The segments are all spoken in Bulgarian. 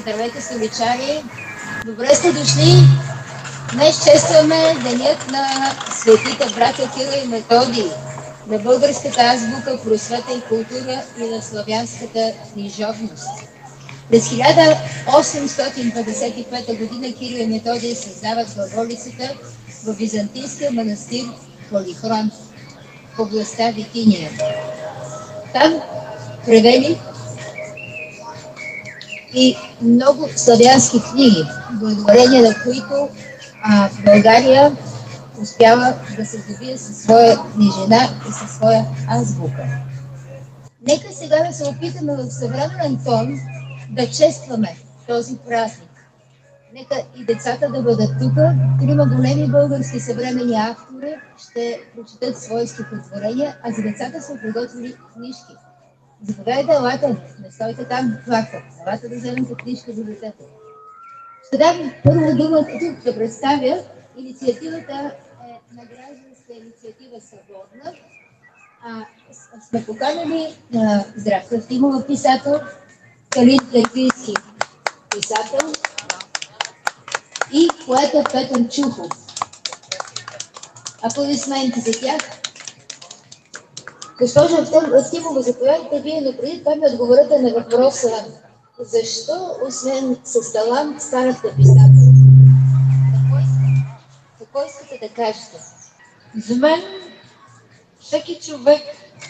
Здравейте, столичари! Добре сте дошли! Днес честваме денят на светите братя Кирил и Методий, на българската азбука, просвета и култура и на славянската книжовност. През 1855 г. Кирил и Методий създават главолицата в византийския манастир Полихрон в областта Витиния. Там превели и много славянски книги, благодарение на които България успява да се добие със своя книжена и със своя азбука. Нека сега да се опитаме в съвременен тон да честваме този празник. Нека и децата да бъдат тук. Трима големи български съвременни автори ще прочитат свои стихотворения, а за децата са приготвили книжки. Заповядайте, елате, не стойте там плака. Елате да вземете книжка за детето. Ще дам първо думата тук да представя. Инициативата е на гражданска инициатива Свободна. Сме поканали Здравка Евтимова, писател, Калин Терпийски, писател, и поета Петър Чухов. Аплодисменти за тях. Госпожа Евтимова, заповядайте вие, но преди това ми отговорете на въпроса: защо, освен с талант, станахте писател? Какво искате да кажете? За мен всеки човек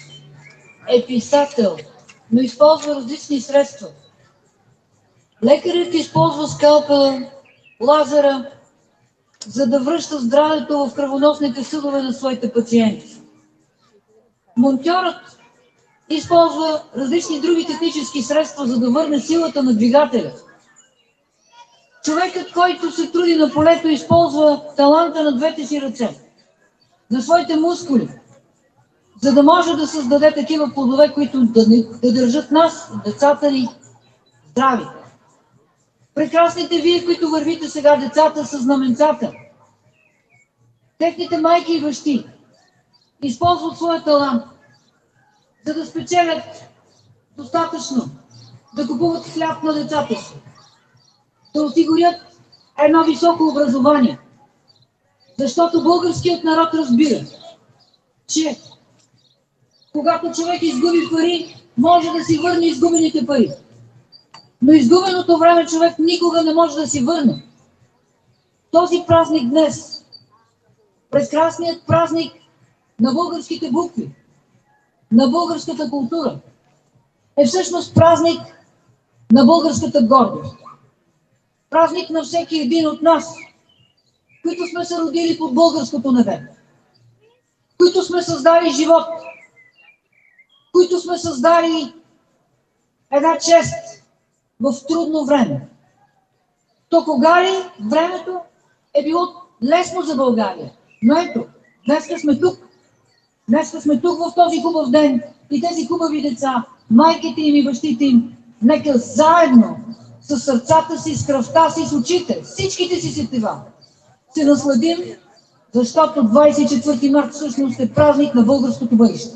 е писател, но използва различни средства. Лекарят използва скалпела, лазера, за да връща здравето в кръвоносните съдове на своите пациенти. Монтьорът използва различни други технически средства, за да върне силата на двигателя. Човекът, който се труди на полето, използва таланта на двете си ръце, на своите мускули, за да може да създаде такива плодове, които да държат нас, децата ни, здрави. Прекрасните вие, които вървите сега, децата с знаменцата, техните майки и бащи използват своя талант, за да спечелят достатъчно, да купуват хляб на децата си, да осигурят едно високо образование. Защото българският народ разбира, че когато човек изгуби пари, може да си върне изгубените пари. Но изгубеното време човек никога не може да си върне. Този празник днес, прекрасният празник на българските букви, на българската култура, е всъщност празник на българската гордост. Празник на всеки един от нас, които сме се родили под българското небе, които сме създали живот, които сме създали една чест в трудно време. То кога ли времето е било лесно за България? Но ето, днеска сме тук. Днеска сме тук в този хубав ден и тези хубави деца, майките им и бащите им, нека заедно с сърцата си, с кръвта си, с очите, всичките си сетива се насладим, защото 24 март всъщност е празник на българското бъдеще.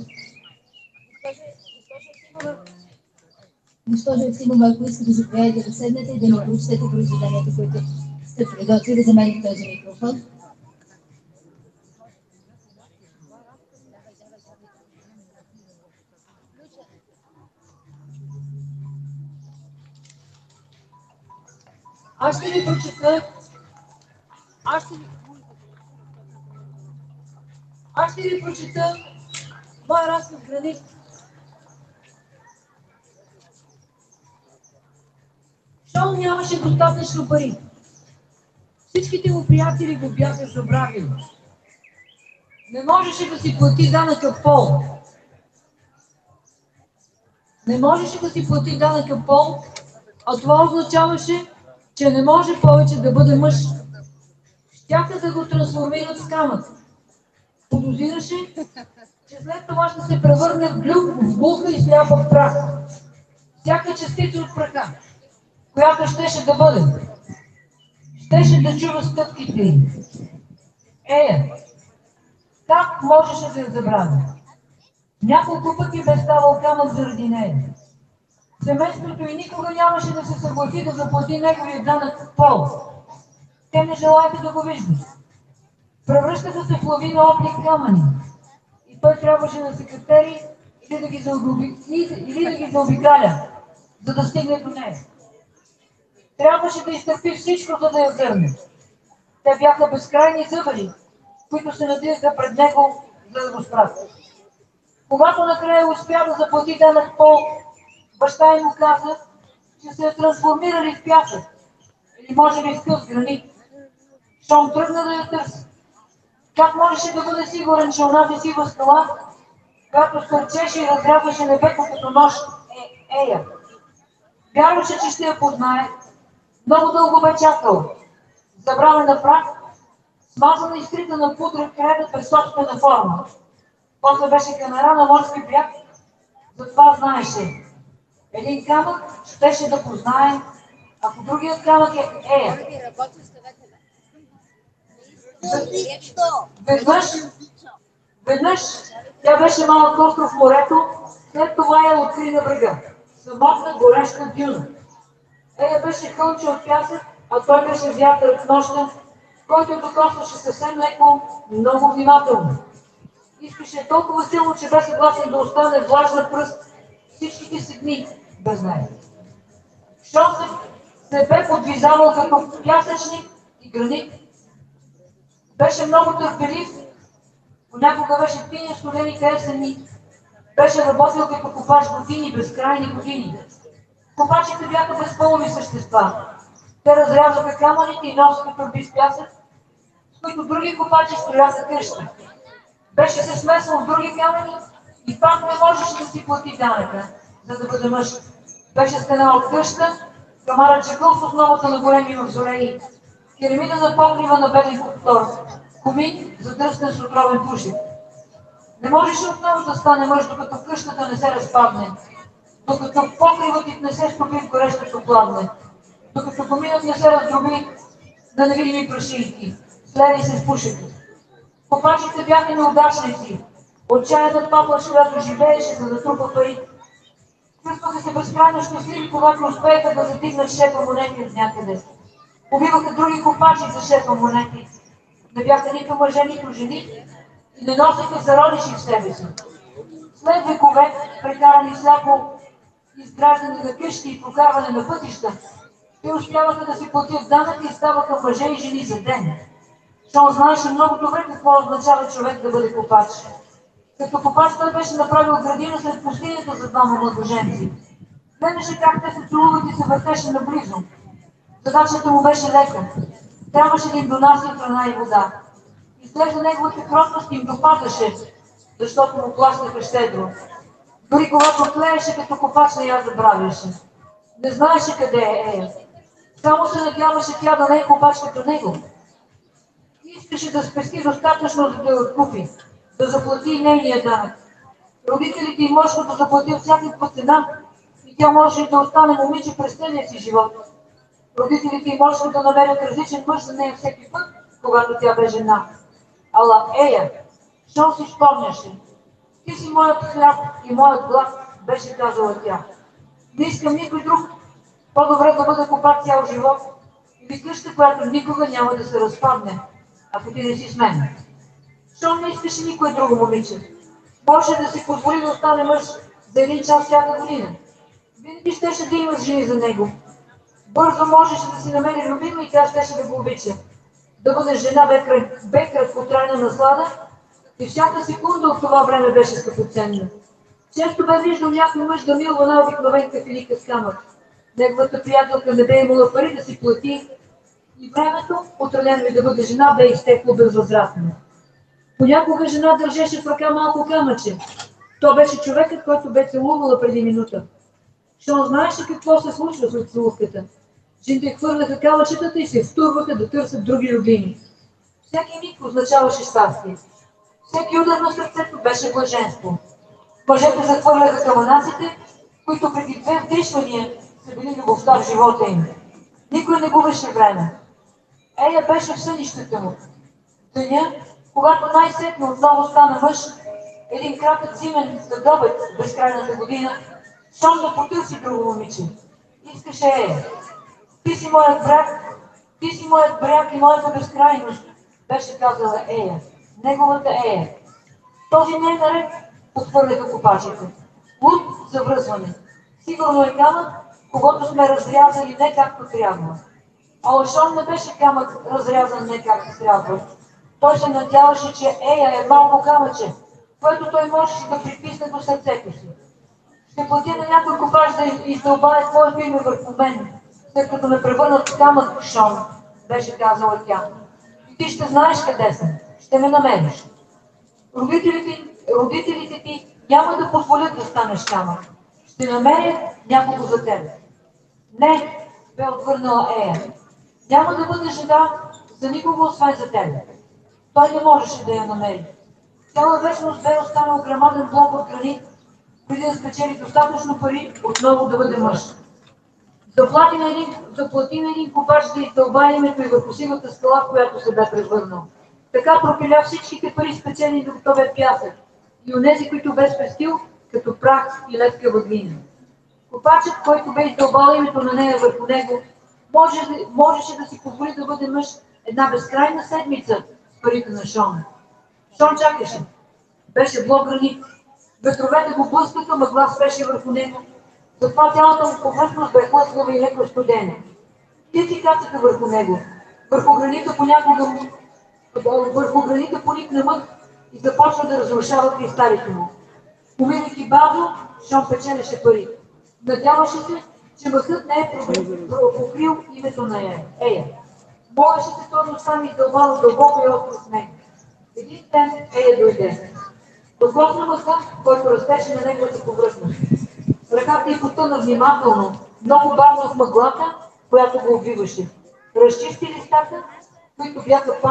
Госпожо Евтимова, ако искате да заповядате да седнете и да ни прочетете произведенията, които сте приготвили за мен този микрофон. Аз ще ви прочета. Аз ще ви прочета моя разказ Гранит. Щом нямаше достатъчно пари, всичките му приятели го бяха забравили. Не можеше да си плати данъка пол. Не можеше да си плати данъка пол, а това означаваше, че не може повече да бъде мъж. Щяха да го трансформират в камък. Подозираше, че след това ще се превърне в глюк, в булка и сляпа в прах. Всяка частица от праха, която щеше да бъде, щеше да чува стъпките им. Как можеше да я забравя? Няколко пъти бе ставал камък заради нея. Семейството и никога нямаше да се съгласи да заплати неговия данък пол. Те не желаяха да го виждат. Превръщаха се в лавина опни камъни. И той трябваше да се катери или да ги заобикаля, за да стигне до нея. Трябваше да изтърпи всичко, за да я върне. Те бяха безкрайни зъбари, които се надигаха пред него, за да го спрат. Когато накрая успя да заплати данък пол, баща им му каза, че се е трансформирали в пясък или може би в къс гранит. Щом тръгна да я търси. Как можеше да бъде сигурен, че онази сива скала, която стърчеше и разрязваше небето като нож, е Ея? Вярваше, че ще я познае. Много дълго бе чакал. Забравя на прах, смазана и скрита на пудра креда без собствена форма. После беше камера на морски бряг, затова знаеше. Един камък щеше да познае, ако другият камък е Ея. Веднъж тя беше малък остров в морето, след това я откри на брега. Самотна гореща дюна. Ея беше хълче от пясък, а той беше вятър в нощта, който докосваше съвсем леко, много внимателно. Искаше толкова силно, че бе съгласен да остане влажна пръст всичките си дни без нея. Щом се бе подвизавал като пясъчник и гранит, беше много търпелив, понякога беше пиня студени кесени, беше работил като копач години, безкрайни години. Копачите бяха безполови същества. Те разрязваха камъните и носеха торби с пясък, с които други копачи строяха къщи. Беше се смесвал в други камъни и пак не можеше да си плати данъка, за да бъде мъж. Беше стенал от къща, камара чекъл в основата на големи мавзолеи, керамида на покрива на беден коптор, комин задръстен с отровен пушек. Не можеше отново да стане мъж, докато къщата не се разпадне, докато покривът ти не се стопи в горещото пладне, докато коминът не се раздроби на невидими прашийки, следи се с пушека. Копачите бяха неудачници, отчаяната папа, която живееше, за да трупа пари. Чувстваха се безкрайно щастливи, когато успееха да затигнат шепа монети от някъде. Убиваха други копачи за шепа монети. Не бяха нито мъже, нито жени и не носеха зародиши в себе си. След векове, прекарани сляпо изграждане на къщи и прокарване на пътища, те успяваха да си платят данък и ставаха мъже и жени за ден. Щом знаеше много добре какво означава човек да бъде копач. Като копач той беше направил градина след пустинята за двама младоженци. Гледаше как те се целуват и се въртеше наблизо. Задачата му беше лека. Трябваше да им донася храна и вода. Изглежда неговата кротост им допадаше, защото му плащаха щедро. Дори когато клееше като копач, не я забравяше. Не знаеше къде е Ея. Само се надяваше тя да не е копач като него. Искаше да спести достатъчно, за да я откупи, да заплати нейния данък. Родителите й можеха да заплатят всякаква цена и тя можеше да остане момиче през целия си живот. Родителите й можеха да намерят различен мъж за нея всеки път, когато тя бе жена. Ала Ея, щом си спомняше, ти си моят хляб и моят глад, беше казала тя. Не искам никой друг. По-добре да бъда копач цял живот или къща, която никога няма да се разпадне, ако ти не си с мен. Щом не искаше никое друго момиче, може да си позволи да остане мъж за един час всяка година. Винаги щеше да има жени за него. Бързо можеше да си намери любима и тя щеше да го обича. Да бъде жена бе краткотрайна наслада и всяка секунда от това време беше скъпоценна. Често бе виждал някой мъж да милва на обикновен кафелика с камък. Неговата приятелка не бе имала пари да си плати и времето, отредено и да бъде жена, бе изтекло безвъзвратно. Понякога жена държеше в ръка малко камъче. То беше човекът, който бе целувала преди минута. Щом знаеше какво се случва след целувката. Жените хвърляха камъчетата и се втурваха да търсят други любими. Всеки миг означаваше щастие. Всеки удар на сърцето беше блаженство. Мъжете захвърляха камънаците, които преди 2 вдишвания са били любовта в живота им. Никой не губеше време. Ея беше в сънищата му. Деня, когато най-сетно отново стана мъж, един кратък зимен следобед в безкрайната година, Шон да потърси друго момиче. Искаше Ея. Ти си моят брак, ти си моят бряг и моята безкрайност, беше казала Ея. Неговата Ея. Този не е наред, отхвърляха копачите. Луд за връзване. Сигурно е камък, когато сме разрязали не както трябва. А Лашон не беше камък разрязан не както трябва. Той се надяваше, че Ея е малко камъче, което той можеше да приписне до сърцето си. Ще платя на някой копач да издълбае твоето име върху мен, след като ме превърнат в камък, Шон, беше казала тя. И ти ще знаеш къде съм, ще ме намериш. Родителите ти няма да позволят да станеш камък. Ще намерят някого за теб. Не, бе отвърнала Ея. Няма да бъде жена за никого, освен за теб. Той не можеше да я намери. Цяла вечност бе останал грамаден блок от гранит, преди да спечели достатъчно пари отново да бъде мъж. Заплати на един копач да издълба името и върху сивата скала, в която се бе превърнал. Така пропиля всичките пари спечелени, докато бе пясък, и онези, които бе спестил, като прах и ледка въглина. Копачът, който бе издълбал името на нея върху него, можеше да си позволи да бъде мъж една безкрайна седмица с парите на Шон. Шон чакаше. Беше блок гранит. Ветровете го блъскаха, мъгла спеше върху него. Затова цялата му повърхност бе хлъскава и леко студена. Птици кацаха върху него. Върху гранита поникна мък и започна да разрушава кристалите му. Умирайки бавно, Шон печелеше пари. Надяваше се, че мъкът не е покрил името на Ея. Молеше се той да остане издълбал дълбоко и остро с него. Един ден Ея дойде. Отготна мъка, който растеше на неговата повърхност. Ръката й потъна внимателно, много бавно в мъглата, която го обвиваше. Разчисти листата, които бяха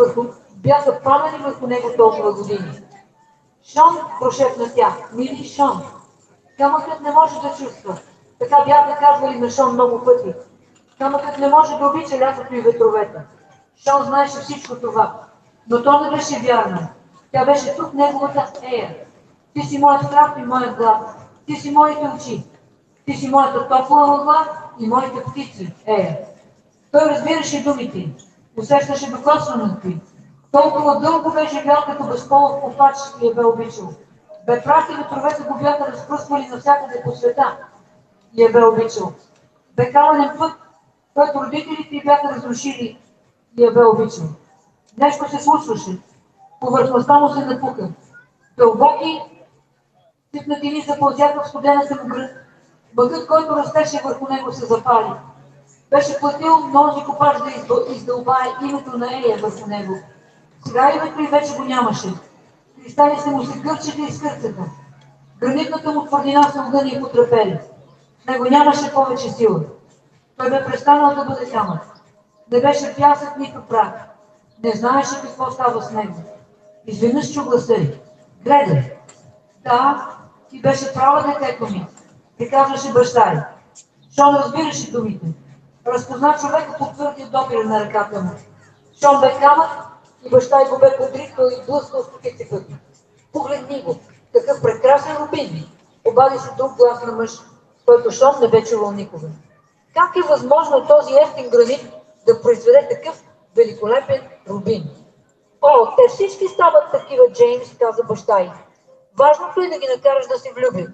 паднали върху него толкова години. Шон, прошепна тя, мили Шон. Камъкът не може да чувства. Така бяха казвали на Шон много пъти. Камъкът не може да обича лятото и ветровете. Шон знаеше всичко това, но то не беше вярно. Тя беше тук неговата Ея. Ти си моят хляб и моят глад. Ти си моите очи. Ти си моята топла мъгла и моите птици, Ея. Той разбираше думите. Усещаше докосването ѝ. Толкова дълго бе живял като безполов копач и я бе обичал. Бе прах и ветровете го бяха разпръсквали навсякъде по света и я бе обичал. Бе каменен път, който родителите ѝ бяха разрушили и я бе обичал. Нещо се случваше. Повърхността му се напука. Дълбоки сипнатини запълзяха в студената му гръд. Мъкът, който растеше върху него, се запали. Беше платил този копач да издълбае името на Ея върху него. Сега името й вече го нямаше. Кристалите му се гърчаха и скърцаха. Гранитната му твърдина се огъни и потрепели. В него нямаше повече сила. Той бе престанал да бъде камък. Не беше пясък, нито прах. Не знаеше какво става с него. Изведнъж чу гласа й. Гледай! Да, ти беше права, детето ми, приказваше баща й. Шон разбираше думите. Разпозна човека по твърдия допир на ръката му. Шон бе камък и баща й го бе подрихнал и блъскал стотици пъти. Погледни го, такъв прекрасен рубин. Обади се друг глас на мъж, който Шон не бе чувал никога. Как е възможно този ефтин гранит да произведе такъв великолепен рубин? О, те всички стават такива, Джеймс, каза баща й. Важното е да ги накараш да се влюбят.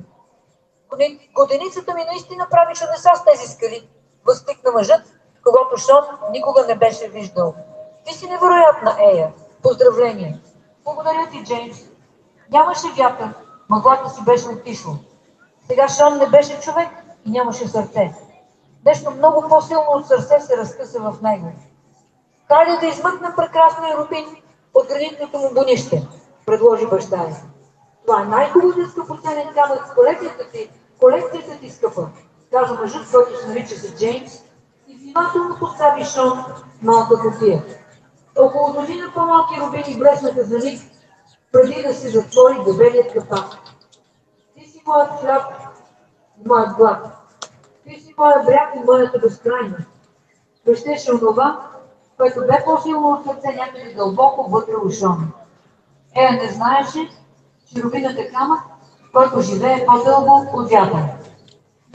Годеницата ми наистина прави чудеса с тези скали, възкликна мъжът, когато Шон никога не беше виждал. Ти си невероятна, Ея. Поздравления. Благодаря ти, Джеймс. Нямаше вятър, мъглата си беше отишла. Сега Шон не беше човек и нямаше сърце. Нещо много по-силно от сърце се разкъса в него. Хайде да измъкнем прекрасния рубин от гранитното му бунище, предложи баща й. Това е най-хубавият скъпоценен камък в колекцията ти скъпа, каза мъжът, който се нарича се Джеймс, и внимателно постави Шон малка кутия. Около дозина по-малки рубини блеснаха за миг, преди да се затвори дебелият капак. Ти си моят хляб и моят глад. Ти си моя бряг и моята безкрайност. Крещеше онова, което бе по-силно от сърце някъде дълбоко вътре у Шон. Ея не знаеше, че рубинът е камък, който живее по-дълго от вятъра.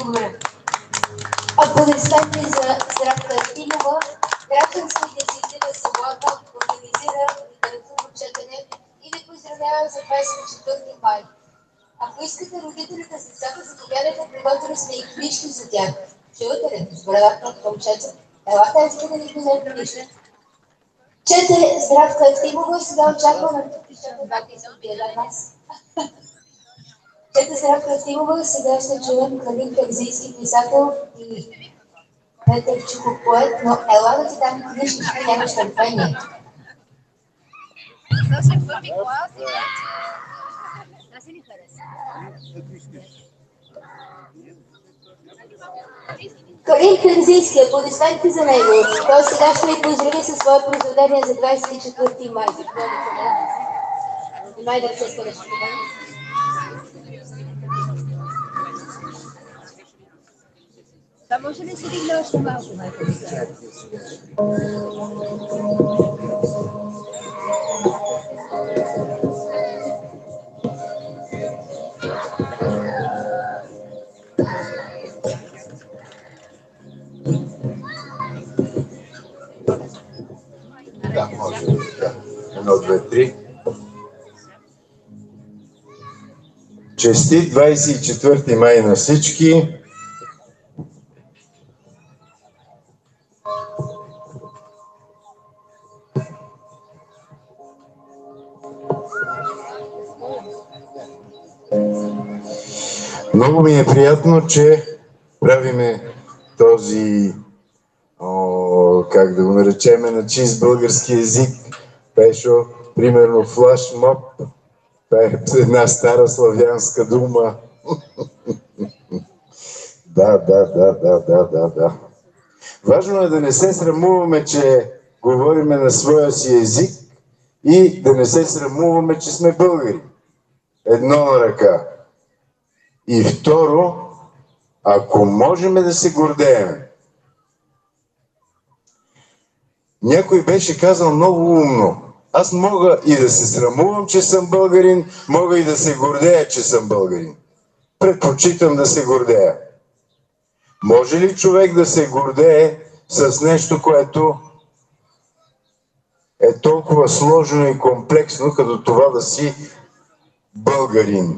Благодаря. Аплодисменти за Здравка Ефимова. Гражданска инициатива Свободна организира литературно четене и ви поздравявам за 24 май. Ако искате родителите с децата, заповядайте, приготвили сме и книжки за тях. Чувате ли? Добре, момчета. Елате, искате да ви вземете книжки. Чете Здравка Ефимова, сега очакваме на пишата бака и София нас. Чете Здравка Ефимова, сега ще чуем Калин Терзийски писател и Петър Чуков поет, но ела да ти дам книжки, ще нямаш търпение. Това си първи клас и вече... Това си ни хареса. Калин Терзийски, аплодисменти за него. Той сега ще ви поздрави със свое произведение за 24 май. Май да се скореш. Това може ли си дигне още малко, майка? Да, може. Да. 1, 2, 3. Честит 24 май на всички. Много ми е приятно, че правиме този, как да го наречеме, на чист български език. Пешо, примерно флашмоб. Това е една стара славянска дума. Да. Важно е да не се срамуваме, че говориме на своя си език и да не се срамуваме, че сме българи. Едно на ръка. И второ, ако можем да се гордеем. Някой беше казал много умно. Аз мога и да се срамувам, че съм българин, мога и да се гордея, че съм българин. Предпочитам да се гордея. Може ли човек да се гордее с нещо, което е толкова сложно и комплексно, като това да си българин?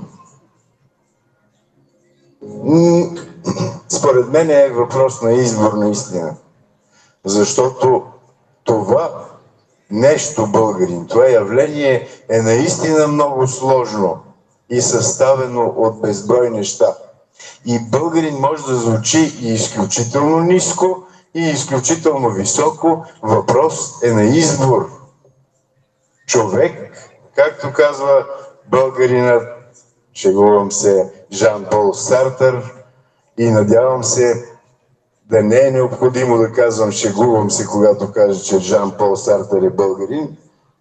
Според мен е въпрос на избор наистина. Защото това нещо българин, това явление е наистина много сложно и съставено от безброй неща. И българин може да звучи и изключително ниско, и изключително високо. Въпрос е на избор. Човек, както казва българинът, шегувам се, Жан-Пол Сартър, и надявам се да не е необходимо да казвам шегувам се, когато кажа, че Жан-Пол Сартър е българин.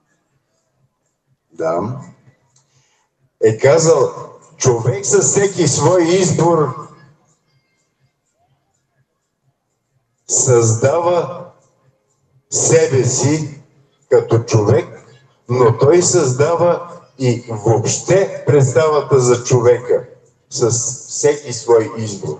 Да. Е казал, човек със всеки свой избор създава себе си като човек, но той създава и въобще представата за човека с всеки свой избор.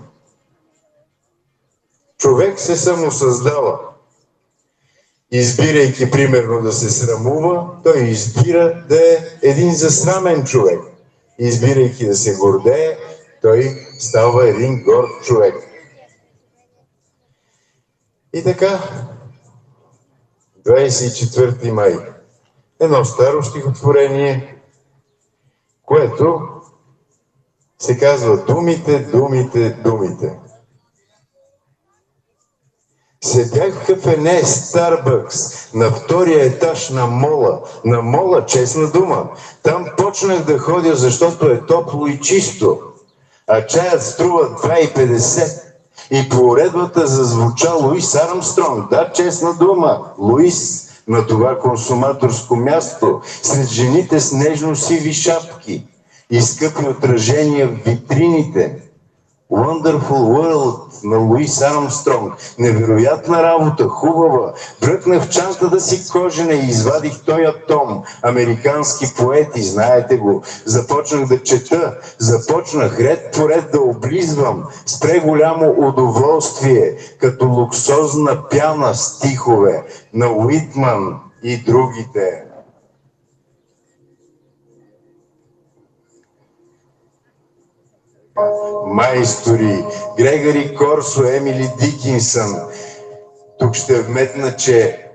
Човек се самосъздава. Избирайки примерно да се срамува, той избира да е един засрамен човек. Избирайки да се гордее, той става един горд човек. И така, 24 май. Едно старо стихотворение, което се казва думите, думите, думите. Седях в кафене Старбъкс на втория етаж на мола, честна дума. Там почнах да ходя, защото е топло и чисто, а чаят струва 2,50 и по уредбата зазвуча Луис Армстронг. Да, честна дума, Луис, на това консуматорско място, сред жените с нежно сиви шапки и скъпи отражения в витрините. Wonderful World на Луис Армстронг. Невероятна работа, хубава. Бръкнах в чантата си кожена и извадих този том. Американски поети, знаете го. Започнах да чета. Започнах ред по ред да облизвам с преголямо удоволствие, като луксозна пяна стихове на Уитман и другите. Майстори, Грегори Корсо, Емили Дикинсън. Тук ще вметна, че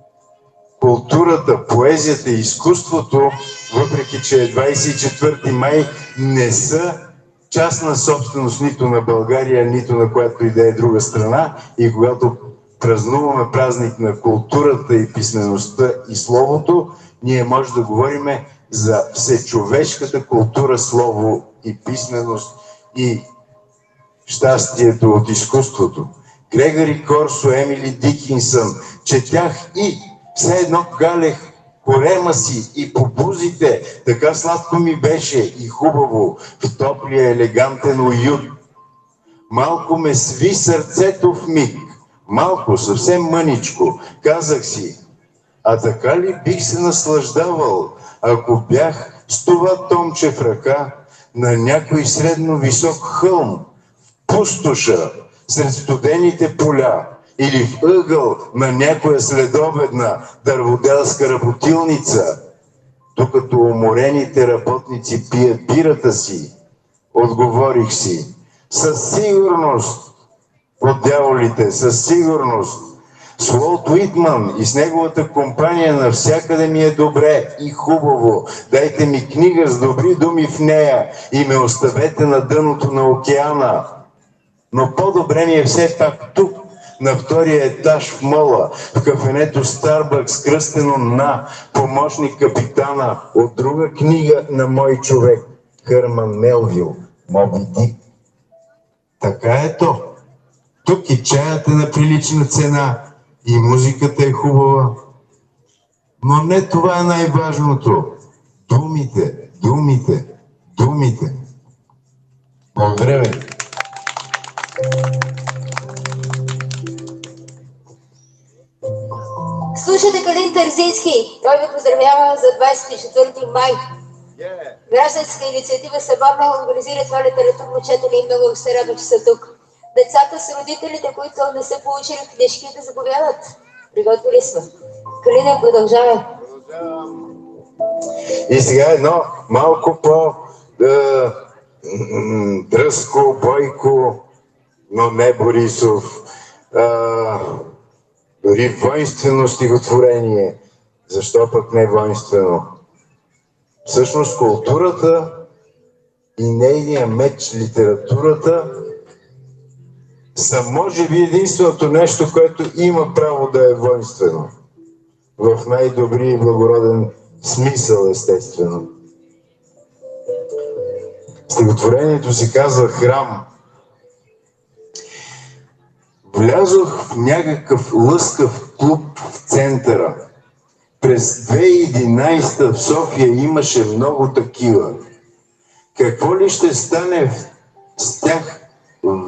културата, поезията и изкуството, въпреки че е 24 май, не са частна собственост нито на България, нито на която и да е друга страна. И когато празнуваме празник на културата и писмеността и словото, ние може да говорим за всечовешката култура, слово и писменост и щастието от изкуството. Грегори Корсо, Емили Дикинсън, четях и все едно галех корема си и по бузите, така сладко ми беше и хубаво в топлия елегантен уют. Малко ме сви сърцето в миг, малко, съвсем мъничко, казах си, а така ли бих се наслаждавал, ако бях с това томче в ръка на някой средно висок хълм, в пустоша, сред студените поля или в ъгъл на някоя следобедна дърводелска работилница, докато уморените работници пият бирата си. Отговорих си, със сигурност, от дяволите, със сигурност, с Уолт Уитман и с неговата компания навсякъде ми е добре и хубаво. Дайте ми книга с добри думи в нея и ме оставете на дъното на океана. Но по-добре ми е все пак тук, на втория етаж в мола, в кафенето Старбъкс, кръстено на помощник капитана от друга книга на мой човек, Хърман Мелвил, Моби Дик. Така е то. Тук и чаят е на прилична цена, и музиката е хубава. Но не това е най-важното. Думите, думите, думите. Благодаря ви. Слушате Калин Терзийски. Той ви поздравява за 24 май. Гражданска инициатива Съборна организира това литературно четене и много се радва, че са тук. Децата с родителите, които не са получили книжки, да заповядат. Приготвили сме. Калина, продължава. И сега едно малко по-дръзко, бойко, но не Борисов. Дори воинствено стихотворение. Защо пък не воинствено? Всъщност културата и нейния меч, литературата, са може би единственото нещо, което има право да е воинствено. В най-добри и благороден смисъл, естествено. Стихотворението се казва Храм. Влязох в някакъв лъскав клуб в центъра. През 2011 в София имаше много такива. Какво ли ще стане с тях в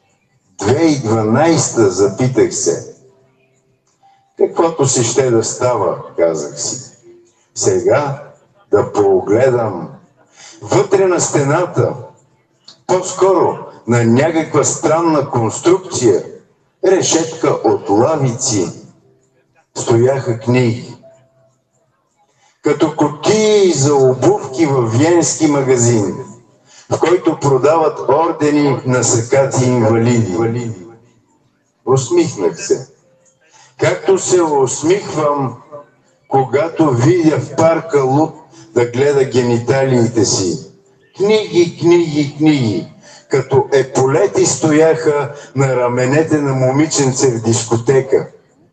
2012, запитах се. Каквото си ще да става, казах си. Сега да поогледам вътре на стената, по-скоро на някаква странна конструкция, решетка от лавици, стояха книги. Като кутии за обувки във виенски магазин, в който продават ордени на сакати инвалиди. Усмихнах се. Както се усмихвам, когато видя в парка луд да гледа гениталиите си. Книги, книги, книги. Като еполети стояха на раменете на момиченце в дискотека,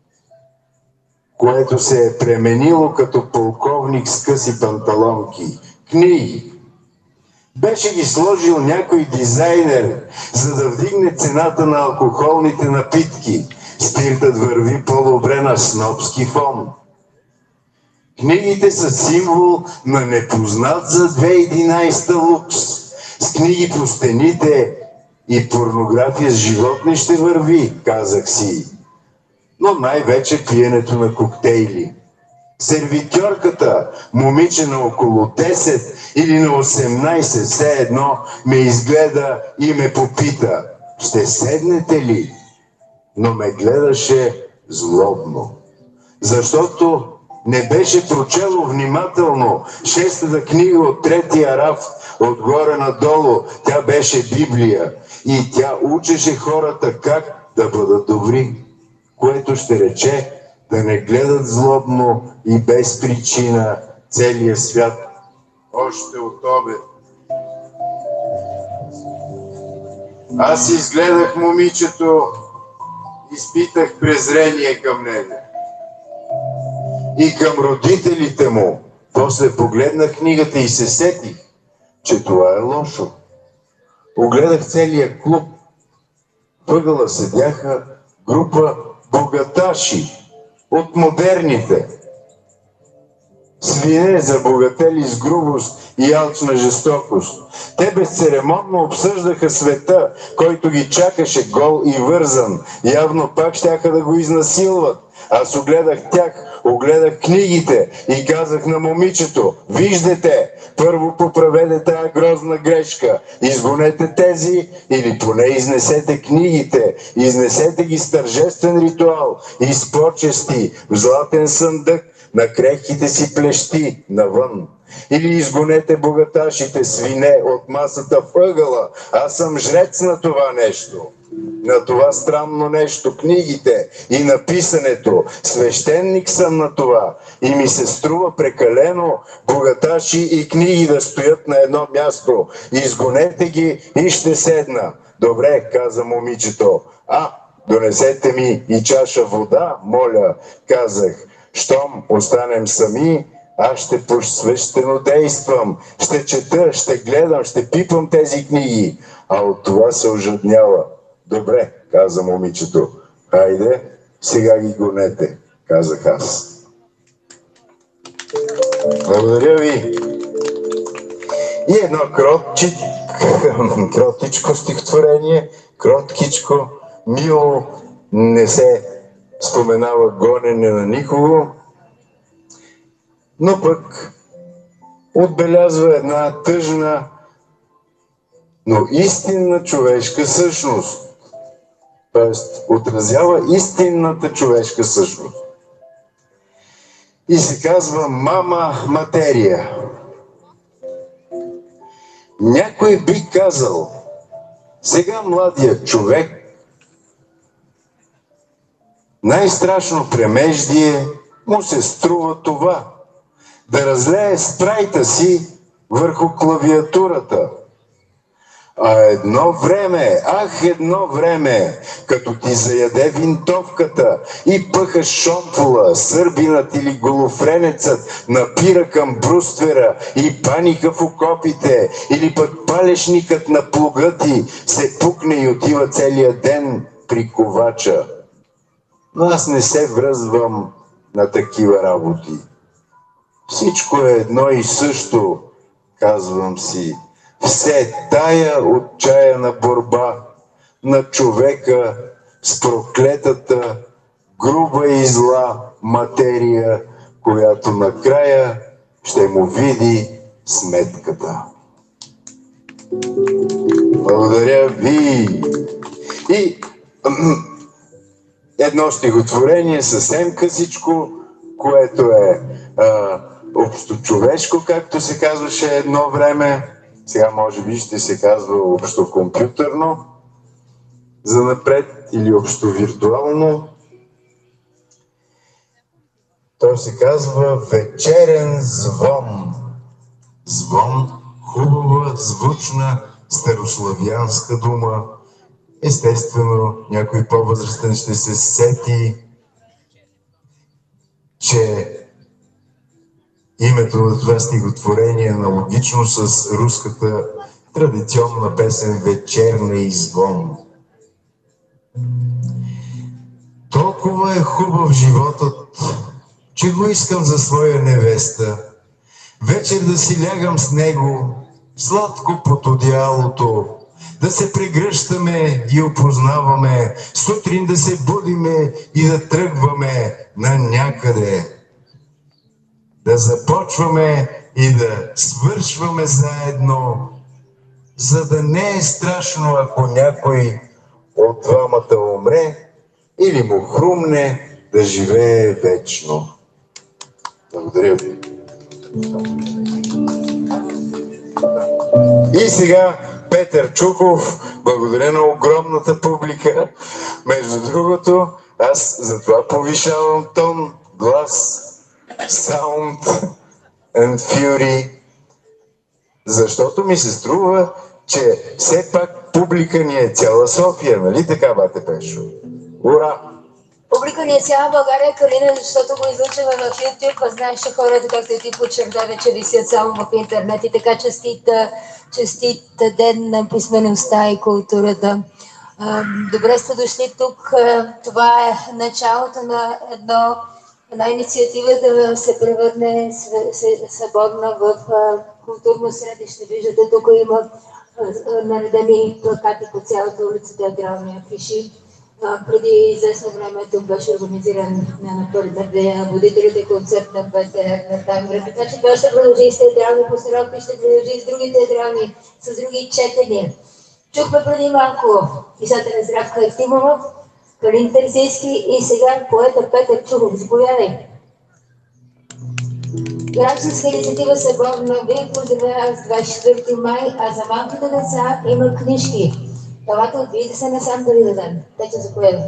което се е пременило като полковник с къси панталонки. Книги. Беше ги сложил някой дизайнер, за да вдигне цената на алкохолните напитки. Спиртът върви по-добре на снобски фон. Книгите са символ на непознат за 2011 лукс. С книги по стените и порнография с животни ще върви, казах си. Но най-вече пиенето на коктейли. Сервитьорката, момиче на около 10 или на 18, все едно ме изгледа и ме попита: ще седнете ли? Но ме гледаше злобно, защото не беше прочело внимателно 6-та книга от 3-тия раф, отгоре надолу. Тя беше Библия и тя учеше хората как да бъдат добри, което ще рече да не гледат злобно и без причина целия свят. Още от обед аз изгледах момичето, изпитах презрение към него и към родителите му. После погледнах книгата и се сетих, че това е лошо. Огледах целия клуб. Въгъла седяха група богаташи от модерните. Свине забогатели с грубост и алчна жестокост. Те безцеремонно обсъждаха света, който ги чакаше гол и вързан. Явно пак щяха да го изнасилват. Аз огледах тях, огледах книгите и казах на момичето: виждате, първо поправете тая грозна грешка, изгонете тези или поне изнесете книгите, изнесете ги с тържествен ритуал и с почести в златен съндък на крехките си плещи навън. Или изгонете богаташите свине от масата в ъгъла. Аз съм жрец на това нещо, на това странно нещо, книгите и написането. Свещеник съм на това и ми се струва прекалено богаташи и книги да стоят на едно място. Изгонете ги и ще седна. Добре, каза момичето. Донесете ми и чаша вода, моля, казах. Щом останем сами, аз ще посвещено действам, ще чета, ще гледам, ще пипам тези книги, а от това се ожаднява. Добре, каза момичето. Хайде, сега ги гонете, казах аз. Благодаря ви. И едно кротичко стихотворение, кроткичко, мило, не се споменава гонене на никого, но пък отбелязва една тъжна, но истинна човешка същност. Тоест, отразява истинната човешка същност. И се казва Мама материя. Някой би казал, сега младият човек най-страшно премеждие му се струва това: да разлее спрайта си върху клавиатурата. Едно време, като ти заяде винтовката и пъхаш шомпула, сърбинът или голофренецът напира към бруствера и паника в окопите, или пък палешникът на плуга ти се пукне и отива целия ден при ковача. Но аз не се връзвам на такива работи. Всичко е едно и също, казвам си. Все тая отчаяна борба на човека с проклетата, груба и зла материя, която накрая ще му види сметката. Благодаря ви! И едно стихотворение, съвсем късичко, което е общочовешко, както се казваше едно време. Сега може би ще се казва общокомпютърно занапред или общовиртуално. То се казва Вечерен звон. Звон, хубава, звучна, старославянска дума. Естествено, някой по-възрастен ще се сети, че името на това стихотворение е аналогично с руската традиционна песен Вечерний звон. Толкова е хубав животът, че го искам за своя невеста. Вечер да си лягам с него, сладко под одеялото, да се прегръщаме и опознаваме, сутрин да се будиме и да тръгваме на някъде. Да започваме и да свършваме заедно, за да не е страшно, ако някой от двамата умре или му хрумне да живее вечно. Благодаря ви. И сега Петър Чуков, благодаря на огромната публика. Между другото, аз затова повишавам тон, глас, sound and fury, защото ми се струва, че все пак публика ни е цяла София, нали така, бате Пешо? Ура! Публика ни е цяла България, Калина, защото го излъчваме в YouTube, а знаеш, че хората, както и ти подчерта, вече висят само в интернет и така честит ден на писмеността и културата. Добре сте дошли тук. Това е началото на една инициатива да се превърне свободна в културно средище. Виждате, тук има наредени плакати по цялата улица, театрални афиши. Преди известно време тук беше организиран на водителите концерт на Петър на Тангра. Така че това ще продължи и с театрални постановки, ще продължи и с други театрални, с други четения. Чухме преди малко писателя Здравка Евтимова, Калин Терзийски и сега поета Петър Чуков. Заповядай. Гражданска инициатива Съборна ви поздравява с 24 май, а за малките деца има книжки. Елате, отвидите се насам да ви дадем. Тече, заповядай.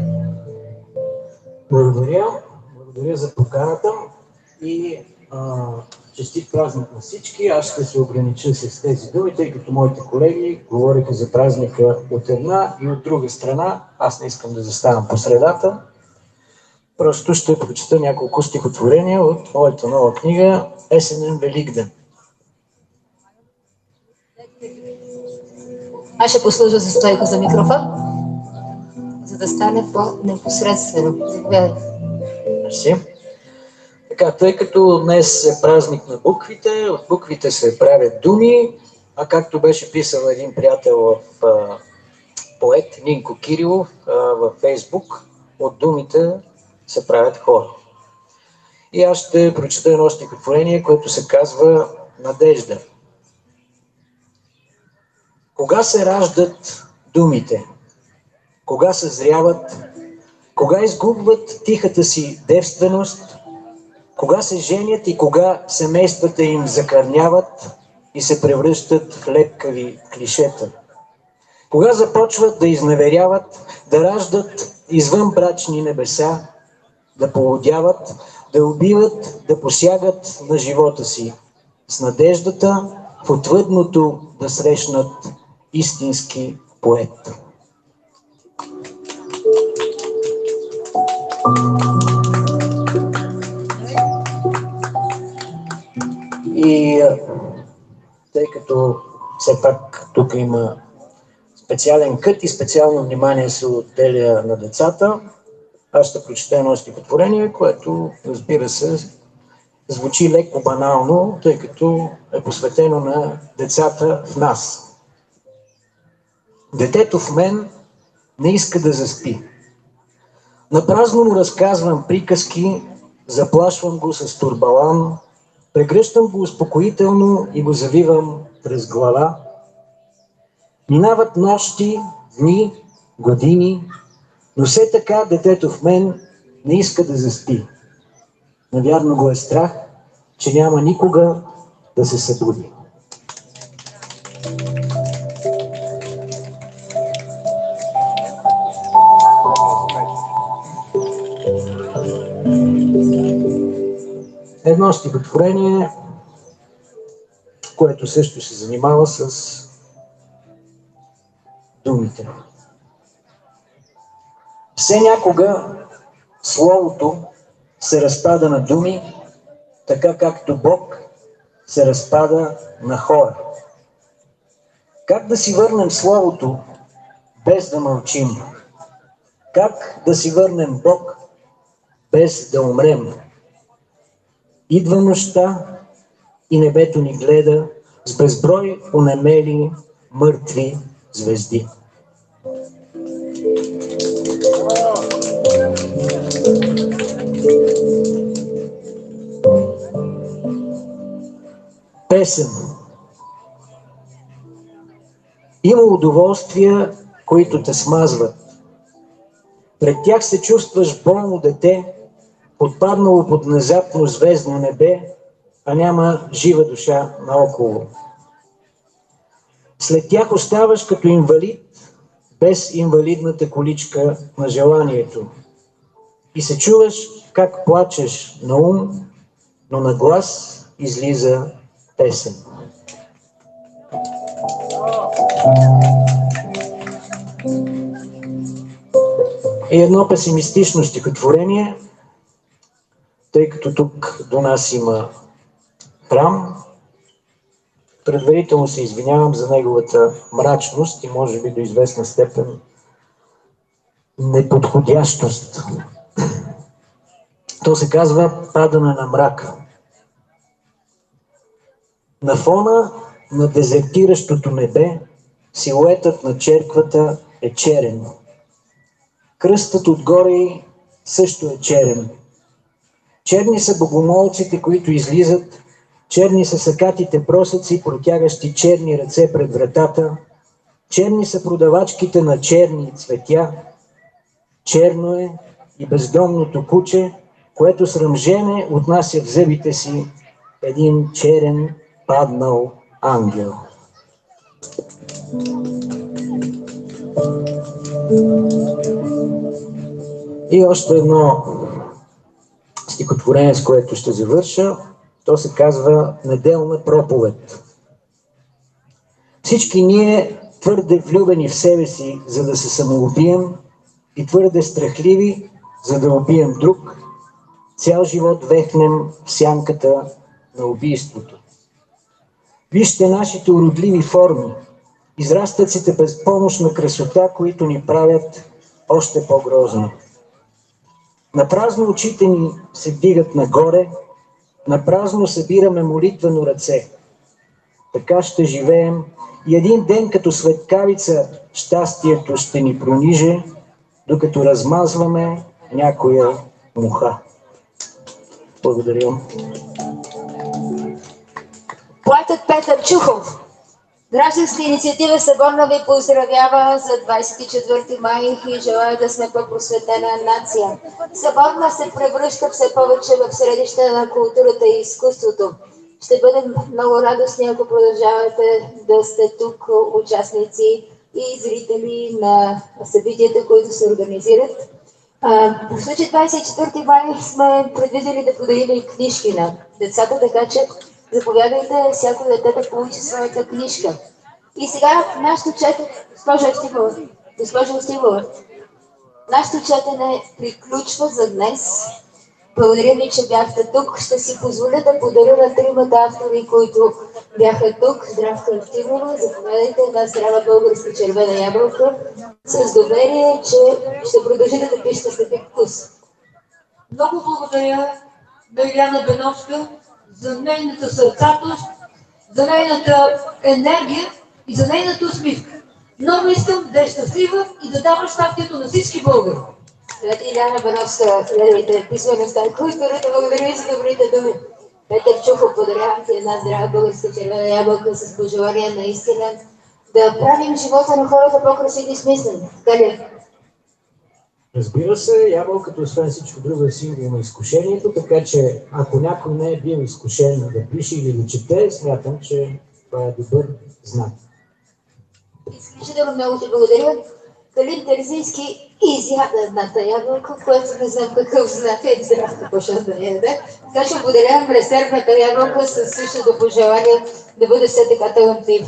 Благодаря за поканата и честит празник на всички. Аз ще се огранича с тези думи, тъй като моите колеги говориха за празника от една и от друга страна. Аз не искам да заставам по средата. Просто ще прочета няколко стихотворения от моята нова книга Есенен Великден. Аз ще послужа за стойка за микрофон, за да стане по-непосредствено. Заповядай. Мерси. Така, тъй като днес е празник на буквите, от буквите се правят думи, а както беше писал един приятел поет Нинко Кирилов във Фейсбук, от думите се правят хора. И аз ще прочета едно стихотворение, което се казва Надежда. Кога се раждат думите? Кога съзряват? Кога изгубват тихата си девственост? Кога се женят и кога семействата им закърняват и се превръщат в лепкави клишета? Кога започват да изневеряват, да раждат извънбрачни небеса, да полудяват, да убиват, да посягат на живота си, с надеждата в отвъдното да срещнат истински поет. И тъй като все пак тук има специален кът и специално внимание се отделя на децата, аз ще прочета едно стихотворение, което, разбира се, звучи леко банално, тъй като е посветено на децата в нас. Детето в мен не иска да заспи. Напразно му разказвам приказки, заплашвам го с турбалан, прегръщам го успокоително и го завивам през глава. Минават нощи, дни, години, но все така детето в мен не иска да заспи. Навярно го е страх, че няма никога да се събуди. Едно стихотворение, което също се занимава с думите. Все някога словото се разпада на думи, така както Бог се разпада на хора. Как да си върнем словото, без да мълчим? Как да си върнем Бог, без да умрем? Идва нощта и небето ни гледа с безброй онемели, мъртви звезди. Песен. Има удоволствия, които те смазват. Пред тях се чувстваш болно дете, подпаднало под внезапно звездно небе, а няма жива душа наоколо. След тях оставаш като инвалид, без инвалидната количка на желанието. И се чуваш как плачеш на ум, но на глас излиза песен. И едно песимистично стихотворение, тъй като тук до нас има храм. Предварително се извинявам за неговата мрачност и може би до известна степен неподходящост. То се казва "Падане на мрака". На фона на дезертиращото небе силуетът на черквата е черен. Кръстът отгоре също е черен. Черни са богомолците, които излизат, черни са сакатите просъци, протягащи черни ръце пред вратата, черни са продавачките на черни цветя, черно е и бездомното куче, което с ръмжене отнася в зъбите си един черен паднал ангел. И още едно стихотворение, с което ще завърша. То се казва "Неделна проповед". Всички ние твърде влюбени в себе си, за да се самоубием, и твърде страхливи, за да убием друг, цял живот вехнем в сянката на убийството. Вижте нашите уродливи форми, израстъците безпомощна красота, които ни правят още по-грозни. Напразно очите ни се вдигат нагоре, напразно събираме молитвено ръце. Така ще живеем и един ден като светкавица щастието ще ни прониже, докато размазваме някоя муха. Благодаря. Поетът Петър Чухов. Гражданска инициатива Съборна ви поздравява за 24 май и желая да сме по-просветена нация. Съборна се превръща все повече в средище на културата и изкуството. Ще бъдем много радостни, ако продължавате да сте тук участници и зрители на събитията, които се организират. В случай 24 май сме предвидели да подарим и книжки на децата, така че заповядайте всяко дете да получи своята книжка. И сега нашето четене, госпожа Устимова, нашето четене приключва за днес. Благодаря ви, че бяхте тук. Ще си позволя да подаря на тримата автори, които бяха тук. Здравка Активова, заповядайте, една здрава българска червена ябълка, с доверие, че ще продължите да пишете с такъв вкус. Много благодаря на Иляна Беновска за нейната сърцатост, за нейната енергия и за нейната усмивка. Много искам да е щастлива и да дава щастието на всички българи. Иляна Беновска, гледайте писмеността и културата. Благодаря ви за добрите думи. Петър Чухов, подарявам ти една здрава българска червена ябълка с пожелание наистина да правим живота на хората по-красив и смислен. Така ли? Разбира се, ябълката, освен всичко друго, е символ на изкушението, така че ако някой не е бил изкушен да пише или да чете, смятам, че това е добър знак. Изключително много ти благодаря. Калин Терзийски изяда едната ябълка, което не знам какъв знак е, здравко почна да яде. Така че подарявам резервната ябълка с същото пожелание да бъде все така талантлив.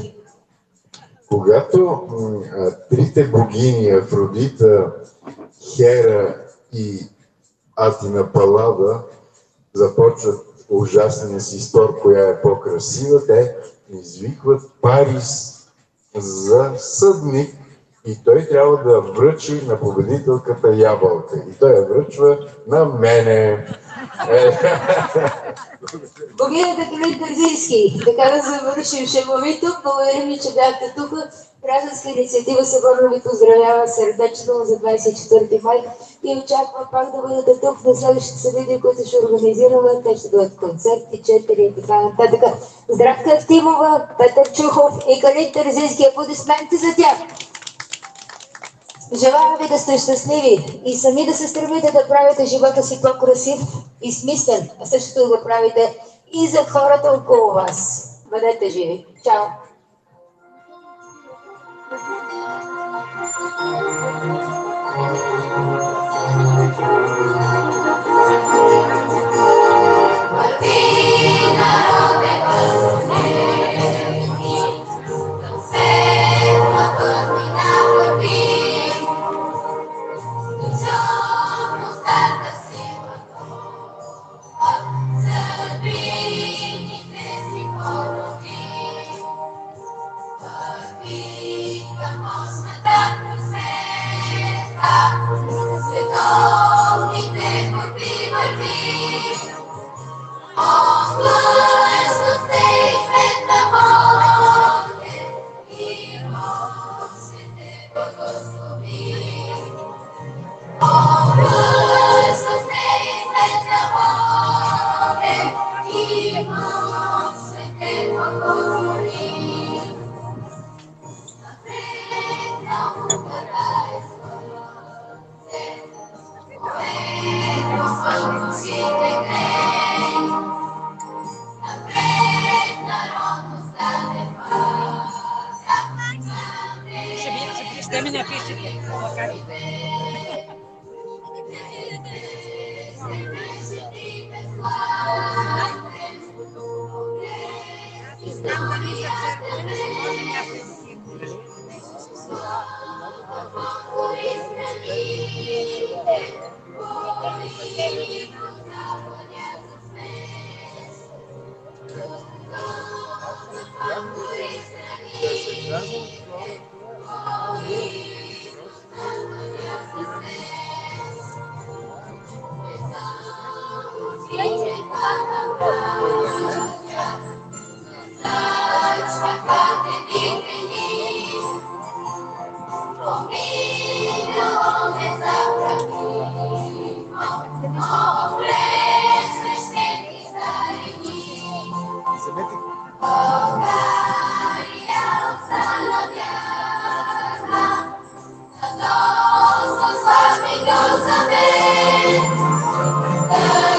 Когато трите богини Афродита, Хера и Атина Паллада започват ужасния си спор, коя е по-красива, те извикват Парис за съдник и той трябва да връчи на победителката ябълка. И той я връчва на мене. Богинята Калин Терзийски, така да завършим шеговито. Благодарим ви, че бяхте тук. Гражданска инициатива Съборно ви поздравява сърдечно за 24 май и очаква пак да бъдете тук на следващите събития, които ще организираме. Те ще бъдат концерти, четири и така нататък. Здравка Актимова, Петър Чухов и Калин Терзийски. Аплодисменти за тях! Желая ви да сте щастливи и сами да се стремите да правите живота си по-красив и смислен, а също да го правите и за хората около вас. Бъдете живи! Чао! Goes